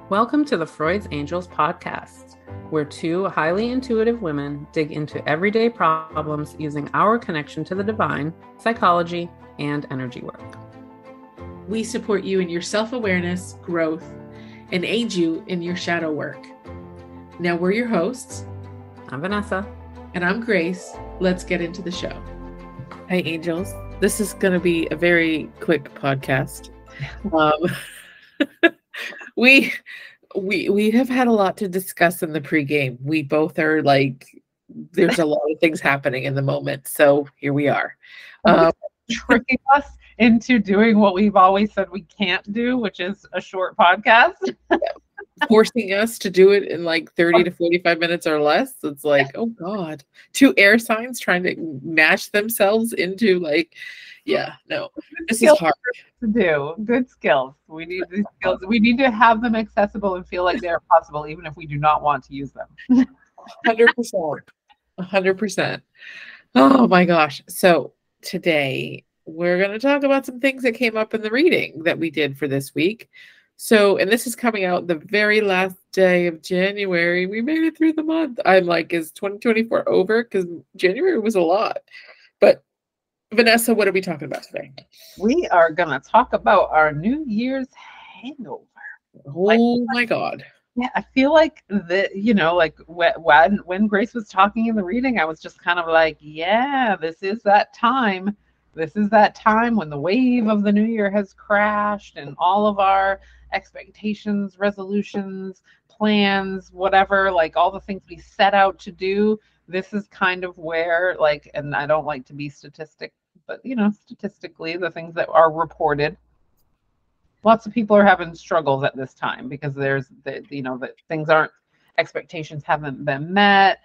Welcome to the Freud's Angels podcast, where two highly intuitive women dig into everyday problems using our connection to the divine, psychology, and energy work. We support you in your self-awareness, growth, and aid you in your shadow work. Now we're your hosts. I'm Vanessa. And I'm Grace. Let's get into the show. Hi, angels. This is going to be a very quick podcast. We have had a lot to discuss in the pregame. We both are like, there's a lot of things happening in the moment. So here we are. Tricking us into doing what we've always said we can't do, which is a short podcast. Forcing us to do it in like 30 to 45 minutes or less. It's like, oh God. Two air signs trying to mash themselves into like, this is hard to do. Good skills. We need these skills. We need to have them accessible and feel like they're possible, even if we do not want to use them. 100%. 100%. Oh my gosh. So today we're going to talk about some things that came up in the reading that we did for this week. So, and this is coming out the very last day of January. We made it through the month. I'm like, is 2024 over? Because January was a lot. But Vanessa, what are we talking about today? We are going to talk about our New Year's hangover. Oh my God. Yeah, I feel like when Grace was talking in the reading, I was just kind of like, yeah, this is that time. This is that time when the wave of the new year has crashed and all of our expectations, resolutions, plans, whatever, like all the things we set out to do. This is kind of where, like, and I don't like to be statistic, but statistically, the things that are reported, lots of people are having struggles at this time because there's that things expectations haven't been met,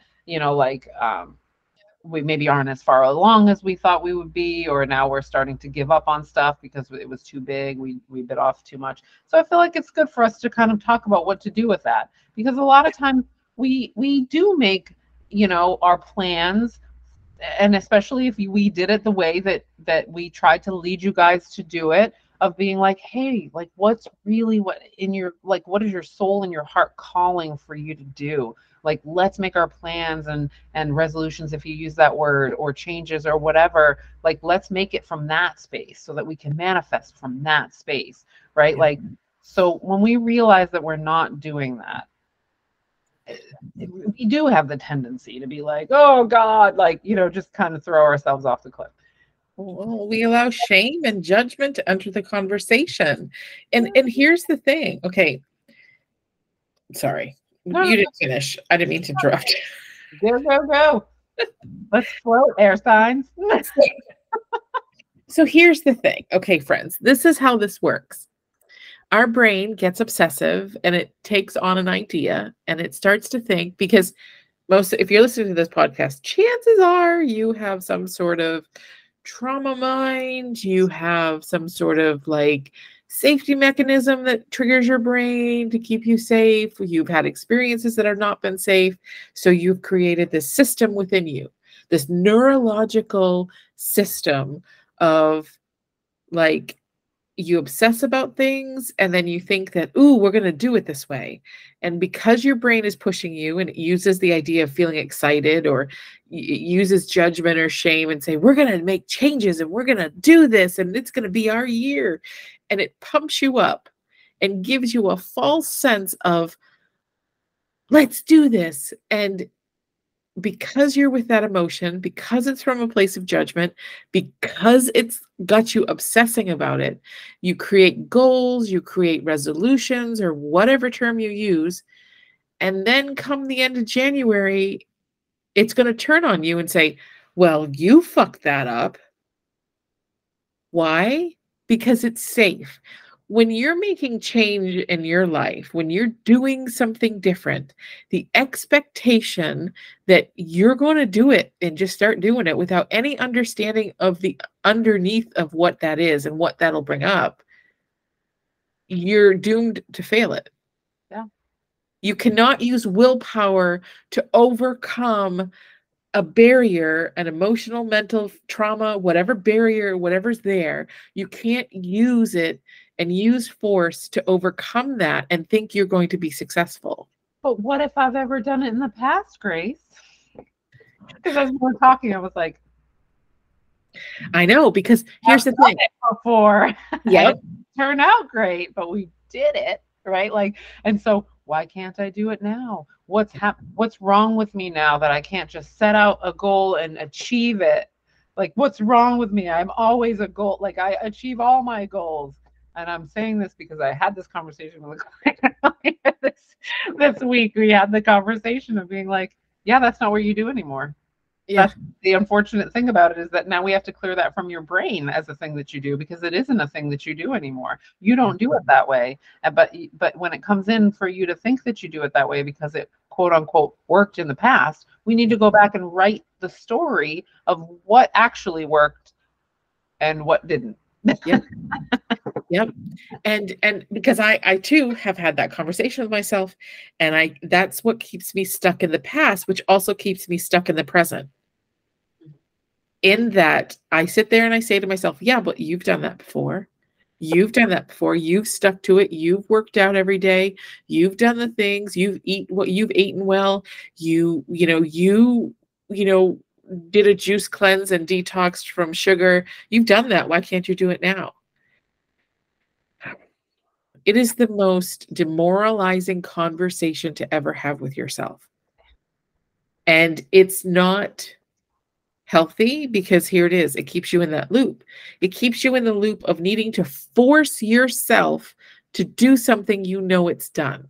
we maybe aren't as far along as we thought we would be, or now we're starting to give up on stuff because it was too big. We bit off too much. So I feel like it's good for us to kind of talk about what to do with that, because a lot of times we do make, our plans, and especially if we did it the way that we tried to lead you guys to do it, of being like, hey, like what is your soul and your heart calling for you to do? Like, let's make our plans and resolutions, if you use that word, or changes or whatever, like let's make it from that space so that we can manifest from that space, right? Yeah. Like, so when we realize that we're not doing that, we do have the tendency to be like, oh God, like, just kind of throw ourselves off the cliff. Well, we allow shame and judgment to enter the conversation. And here's the thing. Okay. Sorry. You didn't finish. I didn't mean to interrupt. Go. Let's float, air signs. So here's the thing. Okay, friends, this is how this works. Our brain gets obsessive and it takes on an idea and it starts to think, because if you're listening to this podcast, chances are you have some sort of trauma mind, you have some sort of like safety mechanism that triggers your brain to keep you safe. You've had experiences that have not been safe. So you've created this system within you, this neurological system of like, you obsess about things and then you think that, ooh, we're going to do it this way. And because your brain is pushing you and it uses the idea of feeling excited, or it uses judgment or shame and say, we're going to make changes and we're going to do this and it's going to be our year. And it pumps you up and gives you a false sense of, let's do this. And because you're with that emotion, because it's from a place of judgment, because it's got you obsessing about it, you create goals, you create resolutions, or whatever term you use. And then come the end of January, it's going to turn on you and say, well, you fucked that up. Why? Because it's safe. When you're making change in your life, when you're doing something different, the expectation that you're going to do it and just start doing it without any understanding of the underneath of what that is and what that'll bring up, you're doomed to fail it. Yeah. You cannot use willpower to overcome a barrier, an emotional, mental trauma, whatever barrier, whatever's there. You can't use it and use force to overcome that and think you're going to be successful. But what if I've ever done it in the past, Grace? Because as we were talking, I was like, I know, because here's the thing. Before, Yep. it turned out great, but we did it, right? Like, and so why can't I do it now? What's wrong with me now that I can't just set out a goal and achieve it? Like, what's wrong with me? I'm always a goal. Like, I achieve all my goals. And I'm saying this because I had this conversation with a client this week. We had the conversation of being like, yeah, that's not what you do anymore. Yeah. That's the unfortunate thing about it, is that now we have to clear that from your brain as a thing that you do, because it isn't a thing that you do anymore. You don't do it that way. But when it comes in for you to think that you do it that way because it quote unquote worked in the past, we need to go back and write the story of what actually worked and what didn't. Yep. Yep. And because I too have had that conversation with myself, and that's what keeps me stuck in the past, which also keeps me stuck in the present. In that I sit there and I say to myself, yeah, but you've done that before. You've done that before. You've stuck to it. You've worked out every day. You've done the things. You've eaten well. You did a juice cleanse and detoxed from sugar. You've done that. Why can't you do it now? It is the most demoralizing conversation to ever have with yourself. And it's not healthy, because here it is. It keeps you in that loop. It keeps you in the loop of needing to force yourself to do something you know it's done.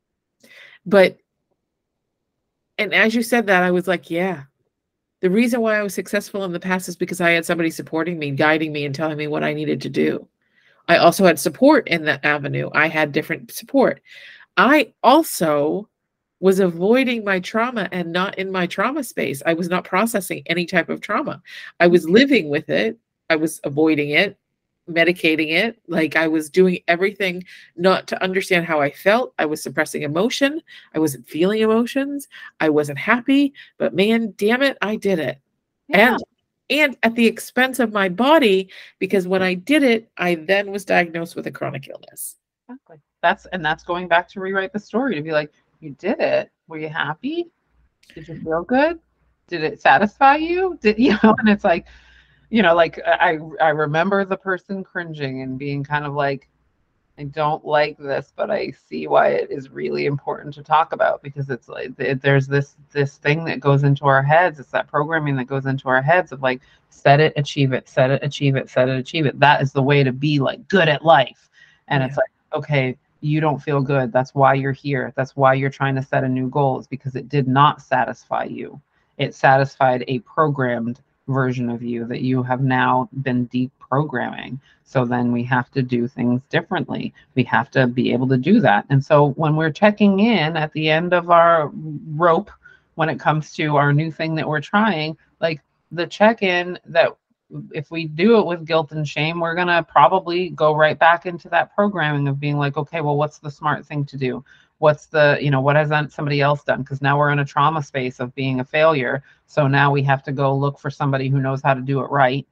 And as you said that, I was like, yeah. The reason why I was successful in the past is because I had somebody supporting me, guiding me, and telling me what I needed to do. I also had support in that avenue. I had different support. I also was avoiding my trauma and not in my trauma space. I was not processing any type of trauma. I was living with it. I was avoiding it, medicating it. Like, I was doing everything not to understand how I felt. I was suppressing emotion. I wasn't feeling emotions. I wasn't happy, but man, damn it, I did it. Yeah. And at the expense of my body, because when I did it, I then was diagnosed with a chronic illness. Exactly. That's going back to rewrite the story, to be like, you did it. Were you happy? Did you feel good? Did it satisfy you? And it's like, like I remember the person cringing and being kind of like, I don't like this, but I see why it is really important to talk about, because it's like there's this thing that goes into our heads. It's that programming that goes into our heads of like, set it, achieve it, set it, achieve it, set it, achieve it. That is the way to be like good at life. And It's like, okay, you don't feel good. That's why you're here. That's why you're trying to set a new goal, is because it did not satisfy you. It satisfied a programmed version of you that you have now been deprogramming. So then we have to do things differently. We have to be able to do that. And so when we're checking in at the end of our rope, when it comes to our new thing that we're trying, like the check-in, that if we do it with guilt and shame, we're going to probably go right back into that programming of being like, okay, well, what's the smart thing to do? What's the, what has somebody else done? Because now we're in a trauma space of being a failure. So now we have to go look for somebody who knows how to do it right.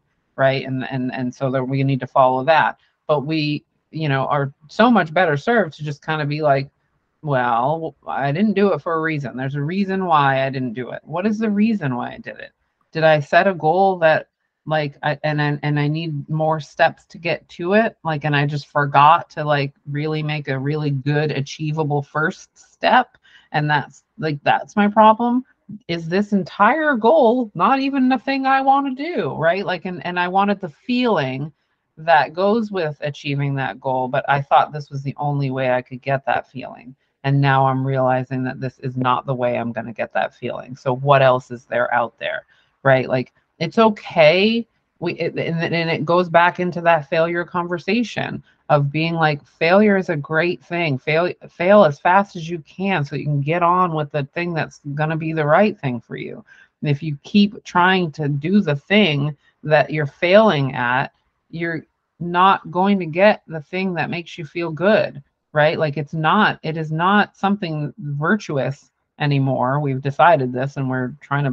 And so that we need to follow that. But we, are so much better served to just kind of be like, well, I didn't do it for a reason. There's a reason why I didn't do it. What is the reason why I did it? Did I set a goal that like, I need more steps to get to it? Like, and I just forgot to like really make a really good achievable first step. And that's my problem. Is this entire goal not even the thing I want to do, right? Like, and I wanted the feeling that goes with achieving that goal, but I thought this was the only way I could get that feeling. And now I'm realizing that this is not the way I'm going to get that feeling. So what else is there out there, right? Like, it's okay. And it goes back into that failure conversation of being like, failure is a great thing. Fail as fast as you can so you can get on with the thing that's going to be the right thing for you. And if you keep trying to do the thing that you're failing at, you're not going to get the thing that makes you feel good, right? Like, it is not something virtuous anymore. We've decided this and we're trying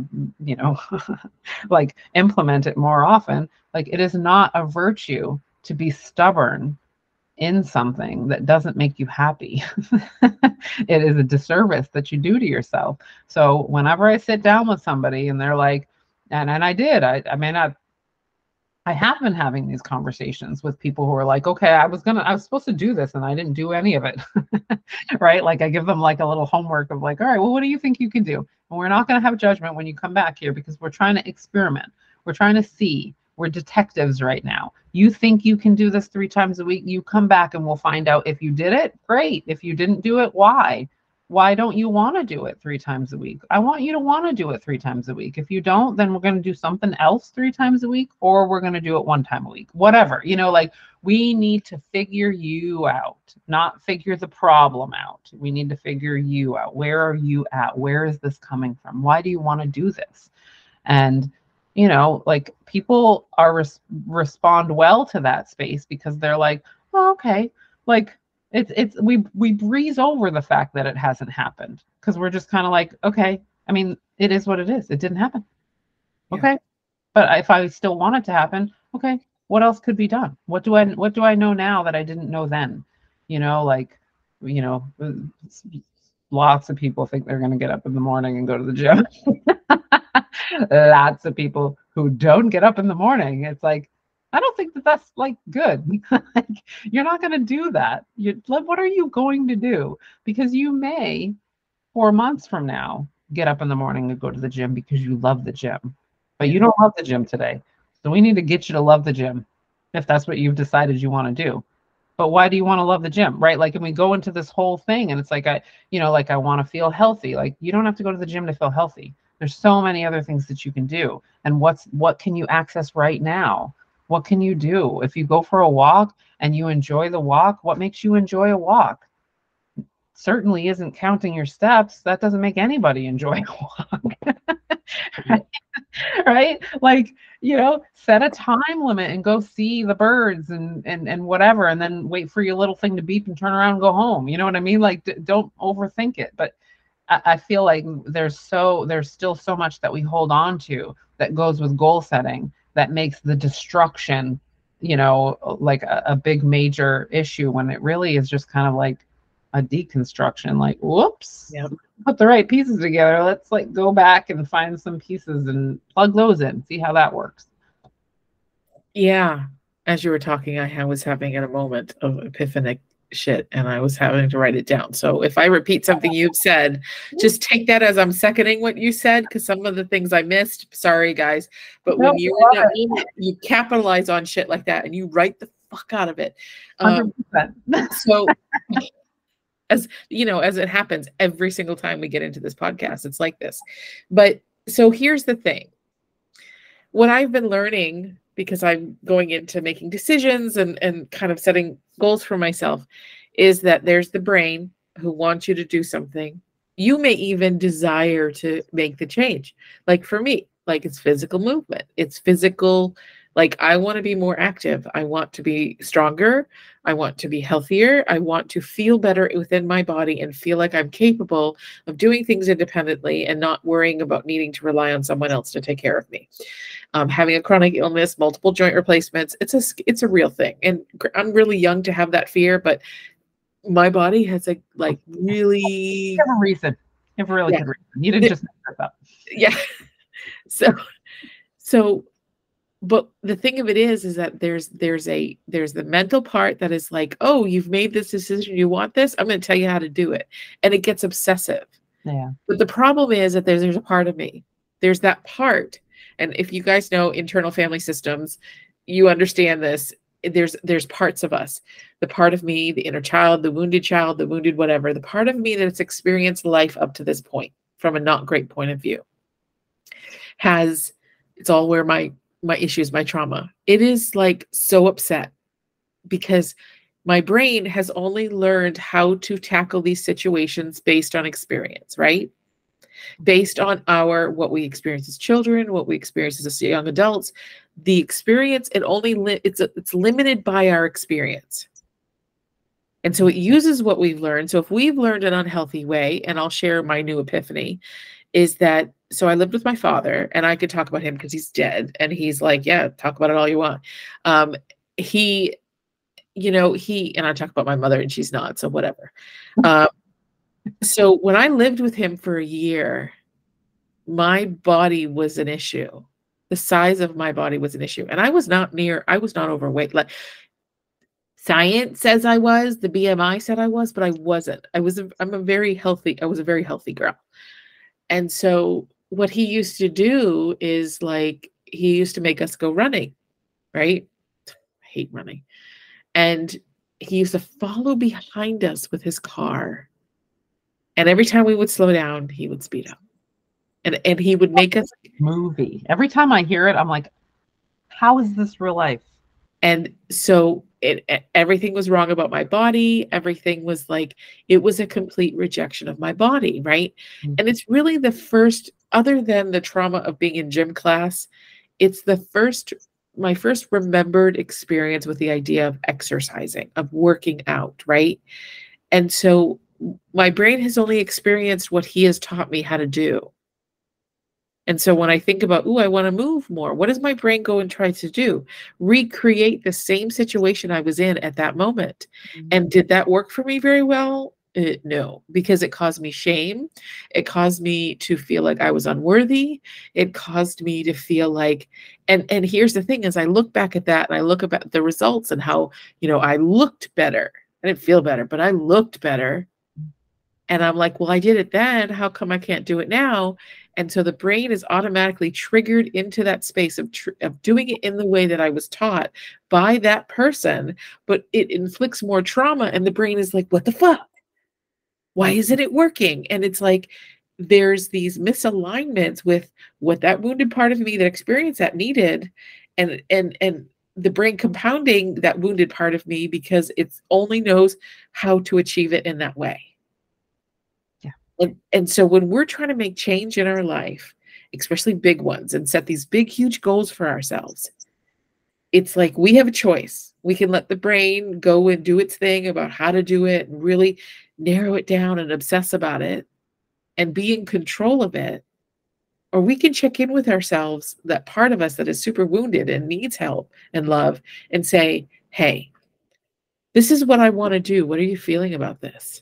to, like implement it more often. Like, it is not a virtue to be stubborn in something that doesn't make you happy, it is a disservice that you do to yourself. So whenever I sit down with somebody and they're like, and I may not, I have been having these conversations with people who are like, okay, I was supposed to do this and I didn't do any of it. Right? Like I give them like a little homework of like, all right, well, what do you think you can do? And we're not going to have judgment when you come back here because we're trying to experiment. We're trying to see. We're detectives right now. You think you can do this 3 times a week, you come back and we'll find out if you did it, great. If you didn't do it, why? Why don't you want to do it 3 times a week? I want you to want to do it 3 times a week. If you don't, then we're going to do something else 3 times a week, or we're going to do it 1 time a week, whatever. Like we need to figure you out, not figure the problem out. We need to figure you out. Where are you at? Where is this coming from? Why do you want to do this? And like people are respond well to that space because they're like, oh, okay, like we breeze over the fact that it hasn't happened because we're just kind of like, okay, I mean, it is what it is. It didn't happen. Okay. But if I still want it to happen, okay, what else could be done? What do I know now that I didn't know then? Lots of people think they're going to get up in the morning and go to the gym. Lots of people who don't get up in the morning. It's like, I don't think that's like good. Like, you're not going to do that. What are you going to do? Because you may 4 months from now get up in the morning and go to the gym because you love the gym, but you don't love the gym today. So we need to get you to love the gym if that's what you've decided you want to do. But why do you want to love the gym, right? Like, and we go into this whole thing and it's like, I want to feel healthy. Like, you don't have to go to the gym to feel healthy. There's so many other things that you can do. And what can you access right now? What can you do? If you go for a walk and you enjoy the walk, what makes you enjoy a walk? Certainly isn't counting your steps. That doesn't make anybody enjoy a walk. Right? Like, set a time limit and go see the birds and whatever, and then wait for your little thing to beep and turn around and go home. You know what I mean? Like, don't overthink it. But I feel like there's still so much that we hold on to that goes with goal setting that makes the destruction, like a big major issue when it really is just kind of like a deconstruction. Like, whoops, Yep. Put the right pieces together. Let's like go back and find some pieces and plug those in, see how that works. Yeah. As you were talking, I was having a moment of epiphanic shit and I was having to write it down. So if I repeat something you've said, just take that as I'm seconding what you said, because some of the things I missed, sorry guys, but when you're in that moment, you capitalize on shit like that and you write the fuck out of it. 100%. So as it happens every single time we get into this podcast, it's like this. But so here's the thing. What I've been learning, because I'm going into making decisions and kind of setting goals for myself, is that there's the brain who wants you to do something. You may even desire to make the change. Like for me, like it's physical movement. It's physical. Like I want to be more active. I want to be stronger. I want to be healthier. I want to feel better within my body and feel like I'm capable of doing things independently and not worrying about needing to rely on someone else to take care of me. Having a chronic illness, multiple joint replacements, it's a real thing. And I'm really young to have that fear, but my body has really... You have a reason. You have a really good reason. You didn't just make this up. Yeah. So, but the thing of it is that there's the mental part that is like, oh, you've made this decision, you want this, I'm going to tell you how to do it. And it gets obsessive. Yeah. But the problem is that there's a part of me. There's that part. And if you guys know internal family systems, you understand this. There's parts of us. The part of me, the inner child, the wounded whatever, the part of me that's experienced life up to this point from a not great point of view it's all where my issues, my trauma. It is like so upset because my brain has only learned how to tackle these situations based on experience, right? Based on what we experience as children, what we experience as young adults. The experience, it's limited by our experience. And so it uses what we've learned. So if we've learned an unhealthy way, and I'll share my new epiphany, is that, so I lived with my father, and I could talk about him because he's dead. And he's like, yeah, talk about it all you want. you know, and I talk about my mother and she's not, so whatever. So when I lived with him for a year, my body was an issue. The size of my body was an issue. And I was not overweight. Like science says I was, the BMI said I was, but I wasn't. I was a very healthy girl. And so what he used to do is like, he used to make us go running, right? I hate running. And he used to follow behind us with his car. And every time we would slow down, he would speed up. And he would make us movie. Every time I hear it, I'm like, how is this real life? And so everything was wrong about my body. Everything was like, it was a complete rejection of my body, right? Mm-hmm. And it's really the first, other than the trauma of being in gym class, it's my first remembered experience with the idea of exercising, of working out, right? And so my brain has only experienced what he has taught me how to do. And so when I think about, I want to move more, what does my brain go and try to do? Recreate the same situation I was in at that moment. Mm-hmm. And did that work for me very well? No, because it caused me shame. It caused me to feel like I was unworthy. It caused me to feel like, and here's the thing, as I look back at that and I look about the results and how, I looked better. I didn't feel better, but I looked better. And I'm like, well, I did it then. How come I can't do it now? And so the brain is automatically triggered into that space of doing it in the way that I was taught by that person, but it inflicts more trauma. And the brain is like, what the fuck? Why isn't it working? And it's like, there's these misalignments with what that wounded part of me that experienced that needed. And the brain compounding that wounded part of me because it only knows how to achieve it in that way. And so when we're trying to make change in our life, especially big ones, and set these big, huge goals for ourselves, it's like we have a choice. We can let the brain go and do its thing about how to do it and really narrow it down and obsess about it and be in control of it. Or we can check in with ourselves, that part of us that is super wounded and needs help and love, and say, hey, this is what I want to do. What are you feeling about this?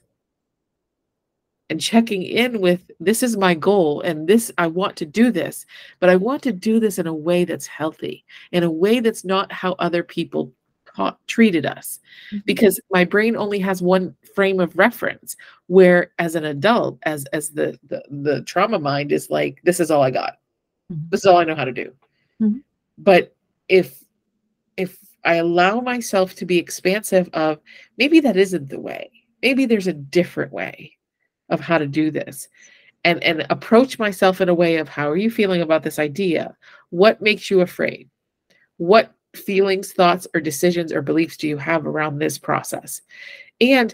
And checking in with, this is my goal and this, I want to do this, but I want to do this in a way that's healthy, in a way that's not how other people treated us. Mm-hmm. Because my brain only has one frame of reference, where as an adult, as the trauma mind is like, this is all I got. Mm-hmm. This is all I know how to do. Mm-hmm. But if I allow myself to be expansive of, maybe that isn't the way, maybe there's a different way of how to do this, and approach myself in a way of, how are you feeling about this idea? What makes you afraid? What feelings, thoughts, or decisions or beliefs do you have around this process? And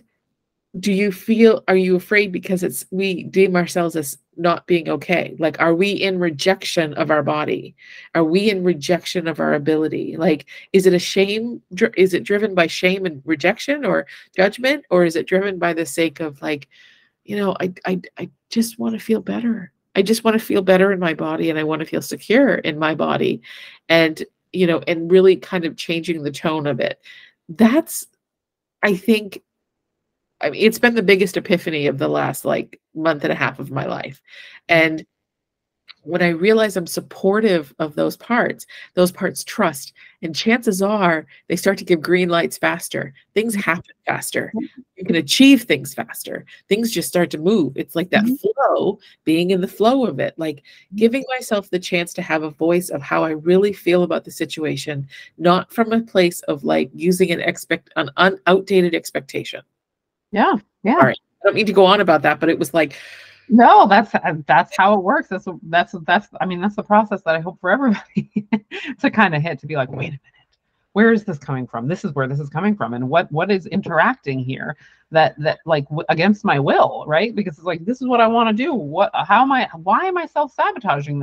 are you afraid because we deem ourselves as not being okay? Like, are we in rejection of our body? Are we in rejection of our ability? Like, is it is it driven by shame and rejection or judgment? Or is it driven by the sake of like, I just want to feel better. I just want to feel better in my body, and I want to feel secure in my body, and really kind of changing the tone of it. That's, I think, it's been the biggest epiphany of the last month and a half of my life. And when I realize I'm supportive of those parts trust, and chances are they start to give green lights faster. Things happen faster. You can achieve things faster. Things just start to move. It's like that flow, being in the flow of it, like giving myself the chance to have a voice of how I really feel about the situation, not from a place of like using an outdated expectation. Yeah. Yeah. All right. I don't mean to go on about that, but it was like, no, that's how it works. That's the process that I hope for everybody to kind of hit, to be like, wait a minute, where is this coming from? This is where this is coming from, and what is interacting here that like against my will, right? Because it's like, this is what I want to do. Why am I self-sabotaging this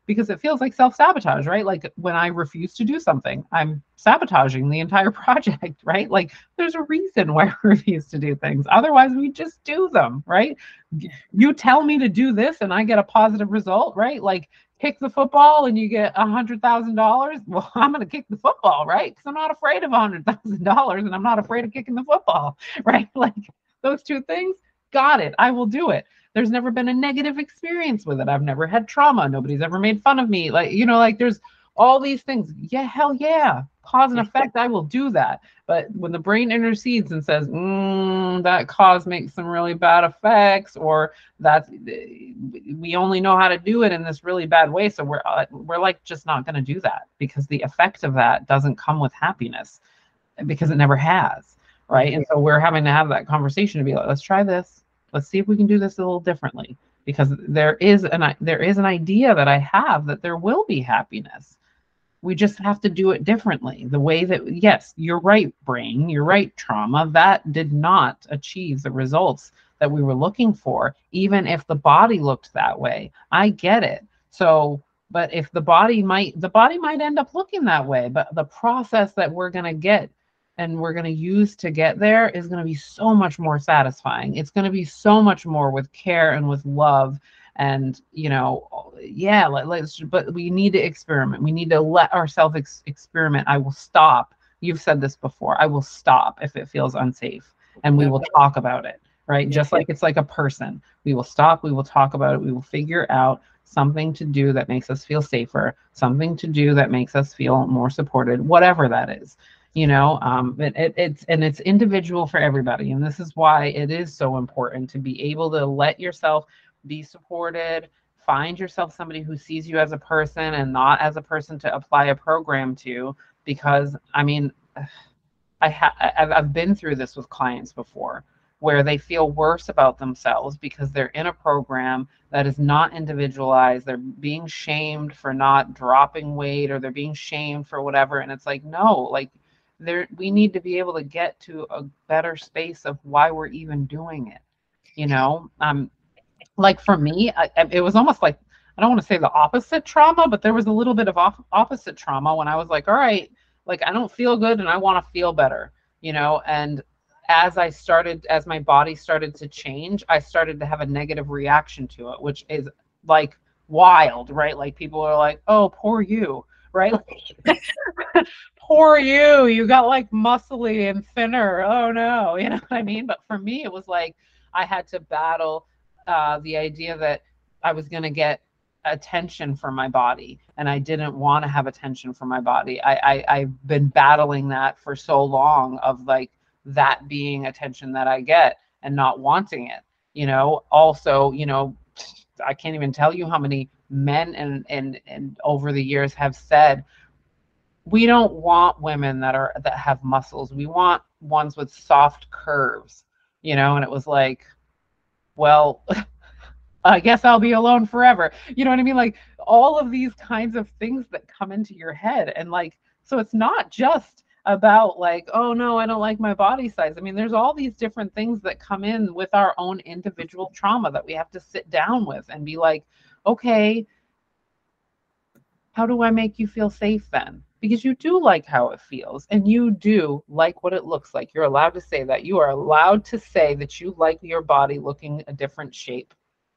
because it feels like self-sabotage, right? Like when I refuse to do something, I'm sabotaging the entire project, right? Like there's a reason why I refuse to do things. Otherwise, we just do them, right? You tell me to do this and I get a positive result, right? Like kick the football and you get $100,000. Well, I'm going to kick the football, right? Because I'm not afraid of $100,000 and I'm not afraid of kicking the football, right? Like those two things, got it. I will do it. There's never been a negative experience with it. I've never had trauma. Nobody's ever made fun of me. Like, like there's all these things. Yeah, hell yeah. Cause and effect, I will do that. But when the brain intercedes and says, that cause makes some really bad effects, or that's, we only know how to do it in this really bad way. So we're like just not going to do that, because the effect of that doesn't come with happiness, because it never has. Right. And so we're having to have that conversation to be like, let's try this. Let's see if we can do this a little differently, because there is an idea that I have that there will be happiness. We just have to do it differently. The way that, yes, you're right, brain, you're right, trauma, that did not achieve the results that we were looking for, even if the body looked that way. I get it. So, but if the body might end up looking that way, but the process that we're going to get and we're going to use to get there is going to be so much more satisfying. It's going to be so much more with care and with love. And, but we need to experiment. We need to let ourselves experiment. I will stop. You've said this before. I will stop if it feels unsafe, and we will talk about it, right? Just like it's like a person. We will stop. We will talk about it. We will figure out something to do that makes us feel safer, something to do that makes us feel more supported, whatever that is. It's individual for everybody. And this is why it is so important to be able to let yourself be supported, find yourself somebody who sees you as a person and not as a person to apply a program to. Because I mean, I've been through this with clients before, where they feel worse about themselves because they're in a program that is not individualized. They're being shamed for not dropping weight, or they're being shamed for whatever. And it's like, no, like, we need to be able to get to a better space of why we're even doing it. Like for me, it was almost like, I don't want to say the opposite trauma, but there was a little bit of opposite trauma when I was like, all right, like I don't feel good and I want to feel better, and as my body started to change, I started to have a negative reaction to it, which is like wild, right? Like people are like, oh, poor you, right? Poor you got like muscly and thinner. Oh no, you know what I mean? But for me, it was like I had to battle the idea that I was going to get attention from my body, and I didn't want to have attention from my body. I've been battling that for so long, of like that being attention that I get and not wanting it. Also, I can't even tell you how many men and over the years have said, we don't want women that have muscles. We want ones with soft curves, and it was like, well, I guess I'll be alone forever. You know what I mean? Like all of these kinds of things that come into your head. And like, so it's not just about like, oh no, I don't like my body size. I mean, there's all these different things that come in with our own individual trauma that we have to sit down with and be like, okay, how do I make you feel safe then? Because you do like how it feels, and you do like what it looks like. You're allowed to say that. You are allowed to say that you like your body looking a different shape,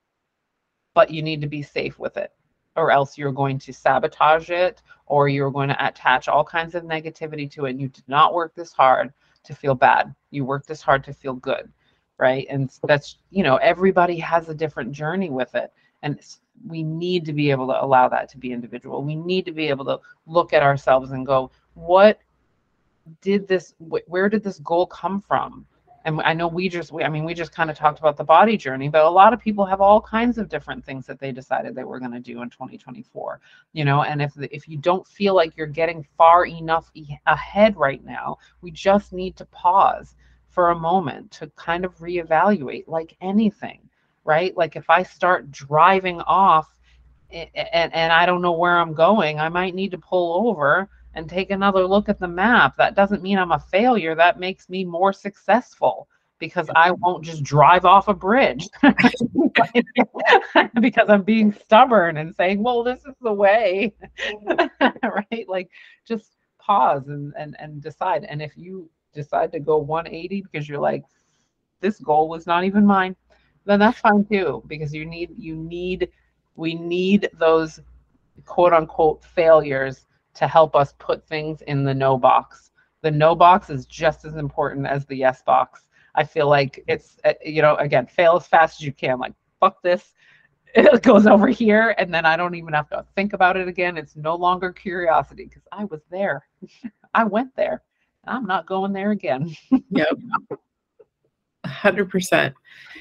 but you need to be safe with it, or else you're going to sabotage it, or you're going to attach all kinds of negativity to it. And you did not work this hard to feel bad. You worked this hard to feel good, right? And that's, everybody has a different journey with it. And we need to be able to allow that to be individual. We need to be able to look at ourselves and go, where did this goal come from? And I know we just kind of talked about the body journey, but a lot of people have all kinds of different things that they decided they were going to do in 2024, and if you don't feel like you're getting far enough ahead right now, we just need to pause for a moment to kind of reevaluate, like anything. Right? Like if I start driving off and I don't know where I'm going, I might need to pull over and take another look at the map. That doesn't mean I'm a failure. That makes me more successful. because I won't just drive off a bridge because I'm being stubborn and saying, well, this is the way, right? Like, just pause and decide. And if you decide to go 180 because you're like, this goal was not even mine, then that's fine too, because we need those quote unquote failures to help us put things in the no box. The no box is just as important as the yes box. I feel like it's, again, fail as fast as you can. Like, fuck this. It goes over here, and then I don't even have to think about it again. It's no longer curiosity because I was there. I went there. I'm not going there again. Yep. 100%.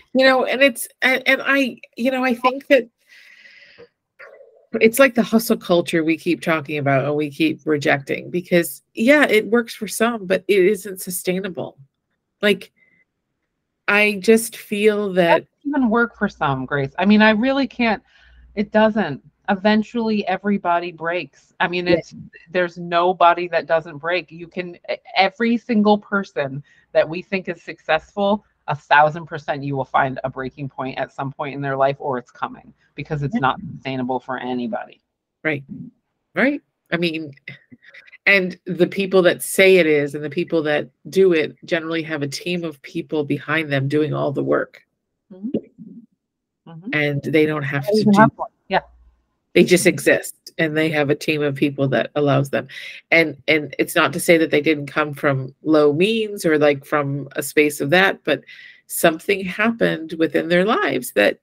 I think that it's like the hustle culture we keep talking about and we keep rejecting, because it works for some, but it isn't sustainable. Like, I just feel that even work for some, Grace. I mean, I really can't. It doesn't. Eventually everybody breaks. I mean, there's nobody that doesn't break. Every single person that we think is successful, 1,000% you will find a breaking point at some point in their life, or it's coming, because it's not sustainable for anybody. Right. I mean, and the people that say it is and the people that do it generally have a team of people behind them doing all the work. And they don't have to do. They just exist, and they have a team of people that allows them. And it's not to say that they didn't come from low means or like from a space of that, but something happened within their lives that,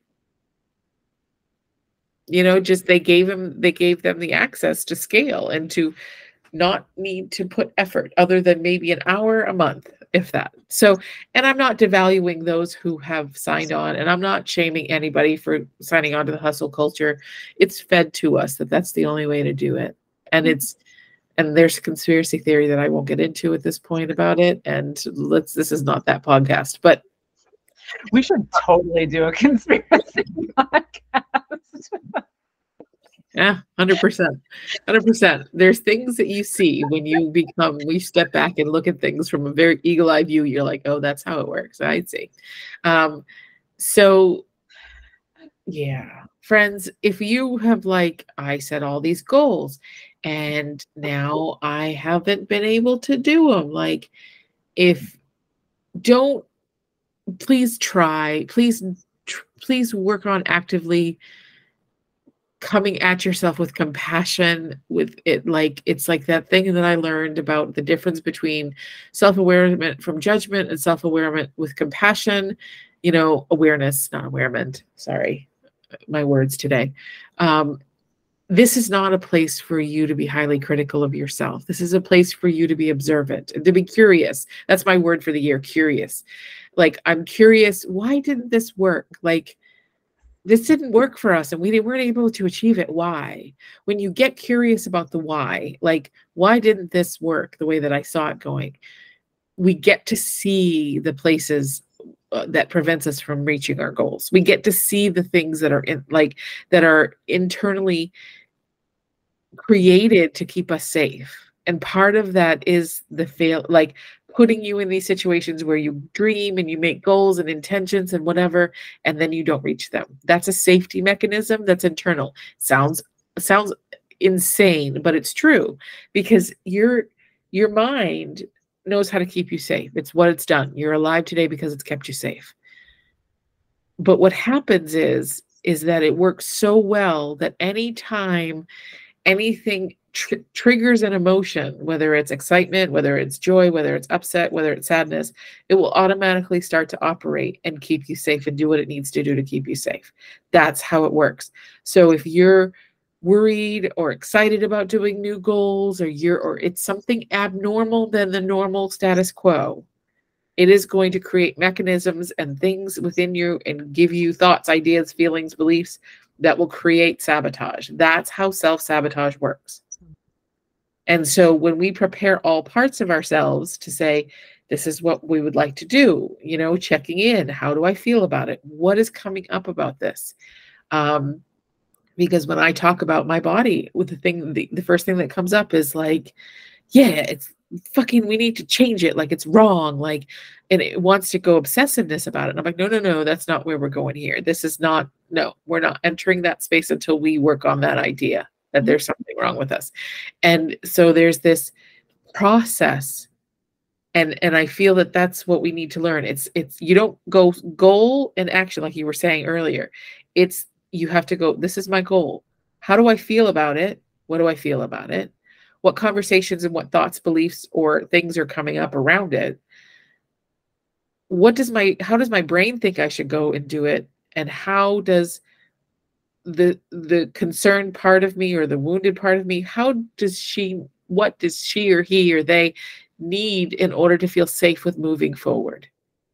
just they gave them the access to scale and to not need to put effort other than maybe an hour a month, if that. So, and I'm not devaluing those who have signed on, and I'm not shaming anybody for signing on to the hustle culture. It's fed to us that that's the only way to do it. And there's a conspiracy theory that I won't get into at this point about it. And this is not that podcast, but we should totally do a conspiracy podcast. Yeah, 100%. 100%. There's things that you see when we step back and look at things from a very eagle-eyed view. You're like, oh, that's how it works. I'd see. So yeah, friends, if you have, like, I set all these goals and now I haven't been able to do them. Like, please try, please work on actively coming at yourself with compassion, with it. Like, it's like that thing that I learned about the difference between self-awareness from judgment and self-awareness with compassion, awareness, not awareness. Sorry, my words today. This is not a place for you to be highly critical of yourself. This is a place for you to be observant and to be curious. That's my word for the year, curious. Like, I'm curious, why didn't this work? Like, this didn't work for us and we weren't able to achieve it. Why? When you get curious about the why, like, why didn't this work the way that I saw it going? We get to see the places that prevents us from reaching our goals. We get to see the things that are internally created to keep us safe. And part of that is putting you in these situations where you dream and you make goals and intentions and whatever, and then you don't reach them. That's a safety mechanism that's internal. Sounds insane, but it's true, because your mind knows how to keep you safe. It's what it's done. You're alive today because it's kept you safe. But what happens is that it works so well that anytime anything triggers an emotion, whether it's excitement, whether it's joy, whether it's upset, whether it's sadness, it will automatically start to operate and keep you safe and do what it needs to do to keep you safe. That's how it works. So if you're worried or excited about doing new goals, or it's something abnormal than the normal status quo, it is going to create mechanisms and things within you and give you thoughts, ideas, feelings, beliefs that will create sabotage. That's how self-sabotage works. And so when we prepare all parts of ourselves to say, this is what we would like to do, checking in, how do I feel about it? What is coming up about this? Because when I talk about my body, with the first thing that comes up is like, yeah, fucking, we need to change it. Like it's wrong. Like, and it wants to go obsessiveness about it. And I'm like, no, that's not where we're going here. This is not, no, we're not entering that space until we work on that idea that there's something wrong with us. And so there's this process. And I feel that that's what we need to learn. It's, you don't go goal and action, like you were saying earlier. It's, you have to go, this is my goal. How do I feel about it? What do I feel about it? What conversations and what thoughts, beliefs, or things are coming up around it? How does my brain think I should go and do it? And how does the concerned part of me or the wounded part of me, what does she or he or they need in order to feel safe with moving forward?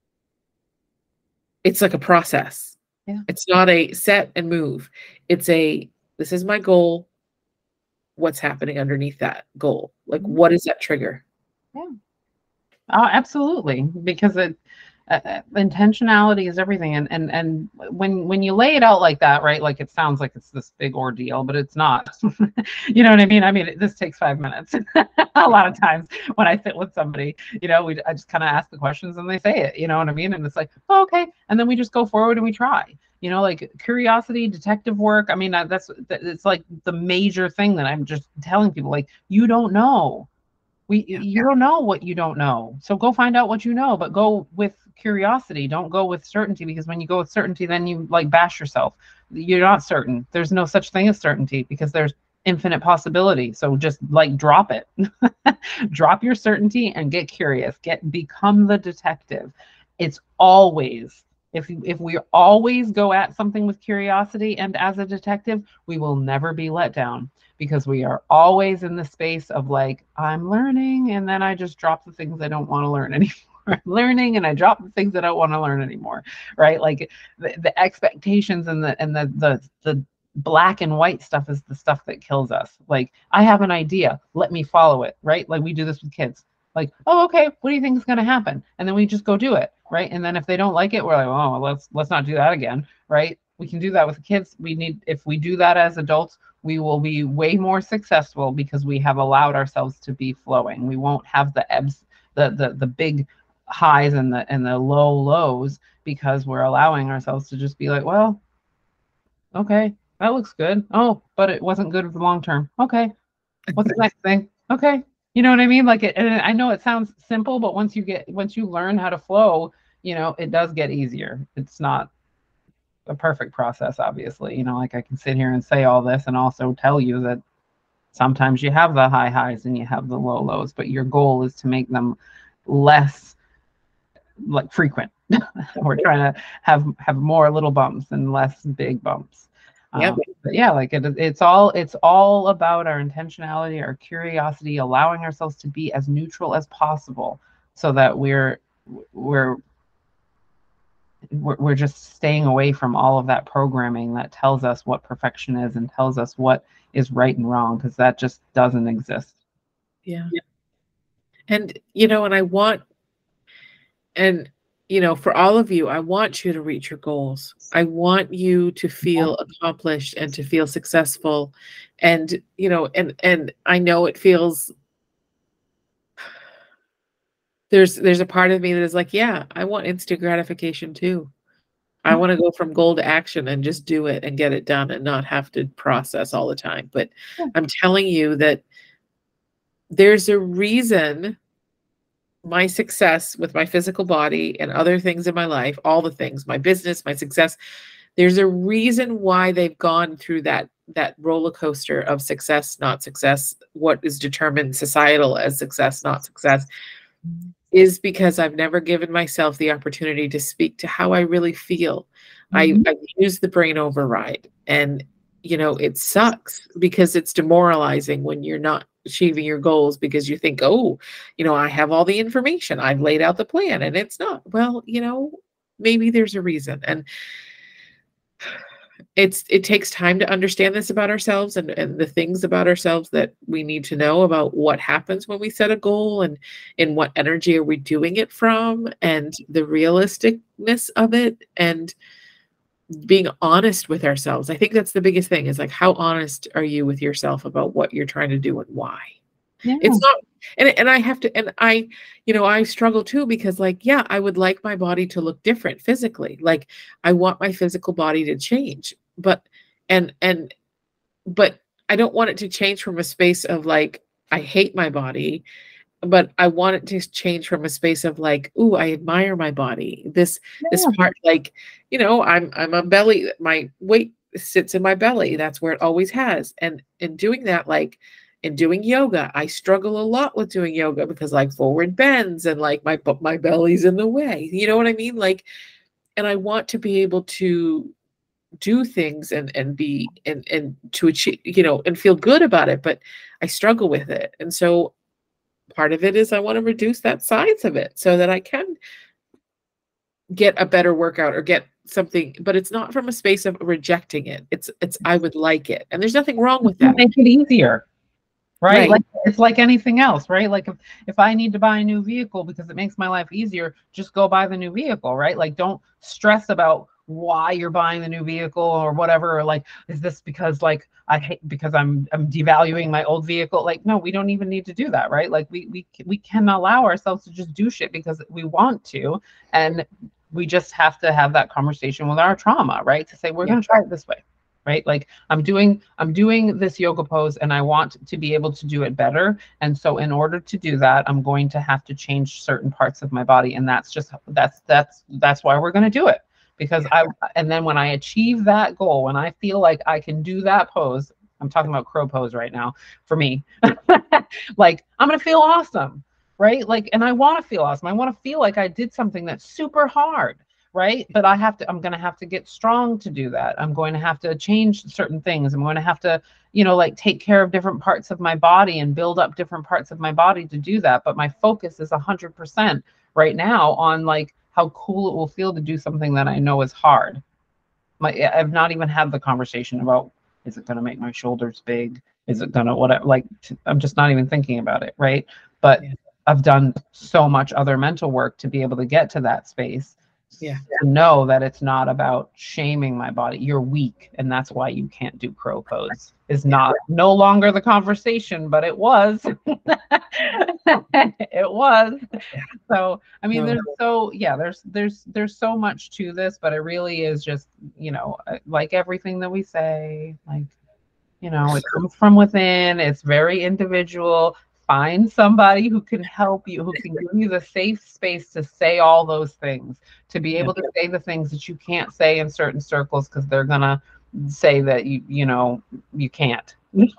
It's like a process. Yeah. It's not a set and move. It's this is my goal. What's happening underneath that goal? Like, what is that trigger? Yeah. Oh, absolutely. Because intentionality is everything. And when you lay it out like that, right? Like it sounds like it's this big ordeal, but it's not. You know what I mean? I mean, this takes 5 minutes. A lot of times when I sit with somebody, I just kind of ask the questions and they say it, you know what I mean? And it's like, oh, okay. And then we just go forward and we try. Like curiosity, detective work. I mean, it's like the major thing that I'm just telling people, like, you don't know. You don't know what you don't know. So go find out what you know, but go with curiosity. Don't go with certainty, because when you go with certainty, then you like bash yourself. You're not certain. There's no such thing as certainty, because there's infinite possibility. So just like drop it. Drop your certainty and get curious. Become the detective. It's always, if we always go at something with curiosity and as a detective, we will never be let down, because we are always in the space of like, I'm learning, and then I just drop the things I don't want to learn anymore. I'm learning and I drop the things I don't want to learn anymore. Right? Like the expectations and the black and white stuff is the stuff that kills us. Like, I have an idea, let me follow it. Right? Like we do this with kids. Like, oh, okay, what do you think is going to happen? And then we just go do it, right? And then if they don't like it, we're like, oh, let's not do that again, right? We can do that with the kids. If we do that as adults, we will be way more successful, because we have allowed ourselves to be flowing. We won't have the ebbs, the big highs and the low lows, because we're allowing ourselves to just be like, well, okay, that looks good. Oh, but it wasn't good for the long term. Okay, what's the next thing? Okay. You know what I mean? Like and I know it sounds simple, but once you learn how to flow, it does get easier. It's not a perfect process, obviously. Like I can sit here and say all this and also tell you that sometimes you have the high highs and you have the low lows, but your goal is to make them less like frequent. We're trying to have more little bumps and less big bumps. But yeah, like it's all about our intentionality, our curiosity, allowing ourselves to be as neutral as possible, so that we're just staying away from all of that programming that tells us what perfection is and tells us what is right and wrong, because that just doesn't exist. Yeah. And for all of you, I want you to reach your goals. I want you to feel accomplished and to feel successful. And, and I know it feels, there's a part of me that is like, yeah, I want instant gratification too. I want to go from goal to action and just do it and get it done and not have to process all the time. But I'm telling you that there's a reason my success with my physical body and other things in my life, all the things, my business, my success, there's a reason why they've gone through that roller coaster of success, not success, what is determined societal as success, not success, is because I've never given myself the opportunity to speak to how I really feel. I use the brain override, and it sucks because it's demoralizing when you're not achieving your goals, because you think, oh, I have all the information, I've laid out the plan, and it's not. Well, maybe there's a reason. And it takes time to understand this about ourselves and the things about ourselves that we need to know about what happens when we set a goal, and in what energy are we doing it from, and the realisticness of it, and being honest with ourselves. I think that's the biggest thing, is like, how honest are you with yourself about what you're trying to do and why? Yeah. And I have to, and I, I struggle too, because like, yeah, I would like my body to look different physically. Like I want my physical body to change, but I don't want it to change from a space of like, I hate my body, but I want it to change from a space of like, ooh, I admire my body. This part, like, I'm a belly, my weight sits in my belly. That's where it always has. And in doing that, like in doing yoga, I struggle a lot with doing yoga because like forward bends and like my belly's in the way. You know what I mean? Like, and I want to be able to do things and be and to achieve, and feel good about it, but I struggle with it. And so part of it is I want to reduce that size of it so that I can get a better workout or get something, but it's not from a space of rejecting it. It's I would like it. And there's nothing wrong with that. Make it easier. Right? Like it's like anything else, right? Like if I need to buy a new vehicle because it makes my life easier, just go buy the new vehicle, right? Like don't stress about why you're buying the new vehicle or whatever, or like, is this because like I hate because I'm devaluing my old vehicle? Like, no, we don't even need to do that, right? Like we can allow ourselves to just do shit because we want to, and we just have to have that conversation with our trauma, right? To say we're going to try it this way, right? Like I'm doing this yoga pose and I want to be able to do it better, and so in order to do that, I'm going to have to change certain parts of my body, and that's why we're going to do it. Because and then when I achieve that goal, when I feel like I can do that pose, I'm talking about crow pose right now for me, like I'm going to feel awesome, right? Like, and I want to feel awesome. I want to feel like I did something that's super hard, right? But I'm going to have to get strong to do that. I'm going to have to change certain things. I'm going to have to, like take care of different parts of my body and build up different parts of my body to do that. But my focus is 100% right now on like, how cool it will feel to do something that I know is hard. I've not even had the conversation about, is it going to make my shoulders big? Is it going to whatever? Like, I'm just not even thinking about it, right? But I've done so much other mental work to be able to get to that space. To know that it's not about shaming my body. You're weak, and that's why you can't do crow pose. Is no longer the conversation, but it was. It was. So I mean, there's so much to this, but it really is just, like everything that we say, like, it comes from within. It's very individual. Find somebody who can help you, who can give you the safe space to say all those things, to be able to say the things that you can't say in certain circles because they're gonna say that you can't.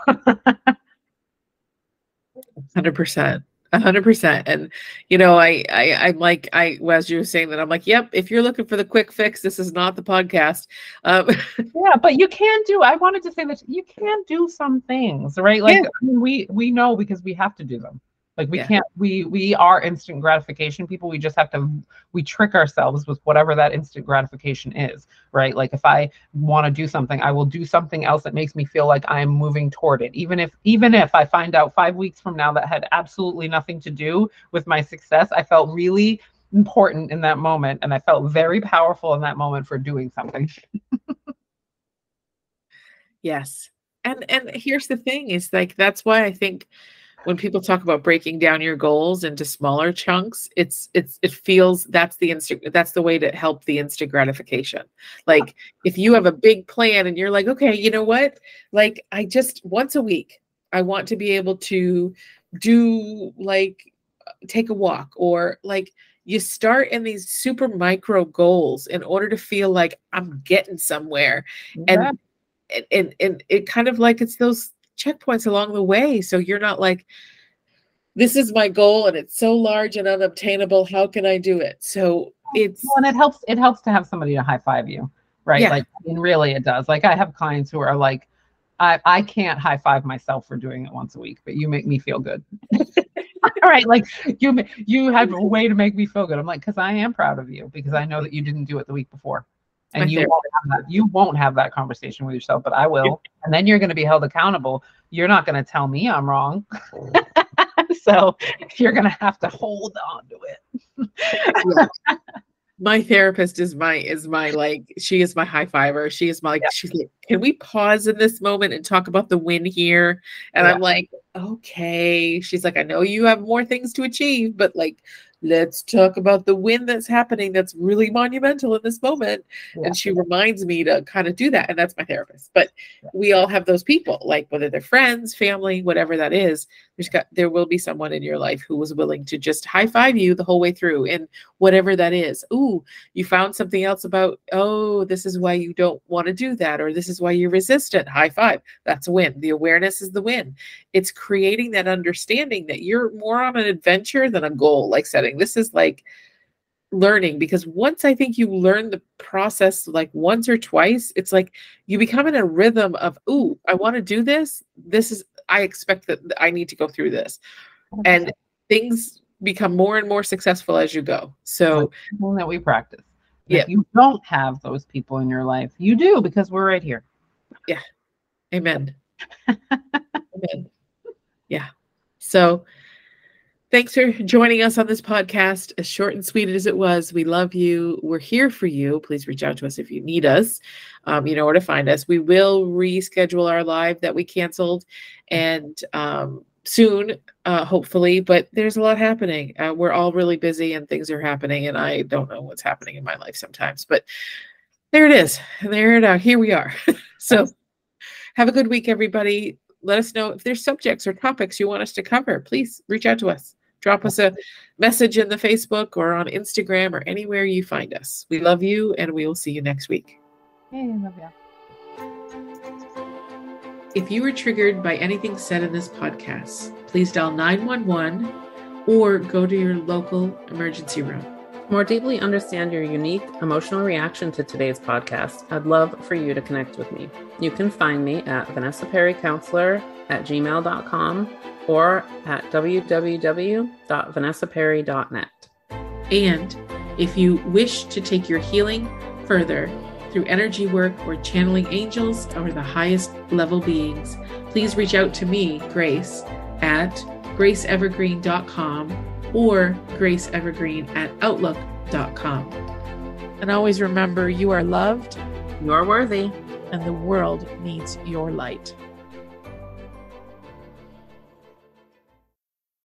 100%. 100%. And I'm like, as you were saying that, I'm like, yep, if you're looking for the quick fix, this is not the podcast. Yeah, but you can do, I wanted to say that you can do some things, right? Like, I mean, we know because we have to do them. Like we can't, we are instant gratification people. We just have to, we trick ourselves with whatever that instant gratification is, right? Like if I want to do something, I will do something else that makes me feel like I'm moving toward it. Even if I find out 5 weeks from now that had absolutely nothing to do with my success, I felt really important in that moment. And I felt very powerful in that moment for doing something. Yes. And here's the thing is like, that's why I think when people talk about breaking down your goals into smaller chunks, it feels that's the way to help the instant gratification. Like if you have a big plan and you're like, okay, you know what? Like I just once a week, I want to be able to do like take a walk, or like you start in these super micro goals in order to feel like I'm getting somewhere. Yeah. And it kind of like it's those checkpoints along the way, so you're not like, this is my goal and it's so large and unobtainable, how can I do it? So it's and it helps to have somebody to high five you, right? Like, I mean, really it does. Like I have clients who are like, I can't high five myself for doing it once a week, but you make me feel good. All right, like you have a way to make me feel good. I'm like, because I am proud of you, because I know that you didn't do it the week before. And you won't have that conversation with yourself, but I will. And then you're going to be held accountable. You're not going to tell me I'm wrong. So you're going to have to hold on to it. My therapist is my like, she is my high fiver. She is my like, she's like, can we pause in this moment and talk about the win here? And I'm like, okay. She's like, I know you have more things to achieve, but like, let's talk about the win that's happening that's really monumental in this moment. Yeah. And she reminds me to kind of do that. And that's my therapist. But we all have those people, like whether they're friends, family, whatever that is, there will be someone in your life who was willing to just high five you the whole way through, and whatever that is. Ooh, you found something else about, oh, this is why you don't want to do that, or this is why you're resistant. High five. That's a win. The awareness is the win. It's creating that understanding that you're more on an adventure than a goal, like setting. This is like learning, because once I think you learn the process like once or twice, it's like you become in a rhythm of, ooh, I want to do this. I expect that I need to go through this. Okay. And things become more and more successful as you go. So something that we practice. If you don't have those people in your life, you do, because we're right here. Yeah. Amen. Amen. Yeah. So thanks for joining us on this podcast, as short and sweet as it was. We love you. We're here for you. Please reach out to us if you need us. You know where to find us. We will reschedule our live that we canceled, and soon, hopefully, but there's a lot happening. We're all really busy and things are happening, and I don't know what's happening in my life sometimes, but there it is. Here we are. So have a good week, everybody. Let us know if there's subjects or topics you want us to cover. Please reach out to us. Drop us a message in the Facebook or on Instagram or anywhere you find us. We love you, and we will see you next week. Hey, love you. If you were triggered by anything said in this podcast, please dial 911 or go to your local emergency room. To more deeply understand your unique emotional reaction to today's podcast, I'd love for you to connect with me. You can find me at vanessaperrycounselor@gmail.com or at www.vanessaperry.net. And if you wish to take your healing further through energy work or channeling angels or the highest level beings, please reach out to me, Grace, at graceevergreen.com or graceevergreen@outlook.com. And always remember, you are loved, You're worthy, and the world needs your light.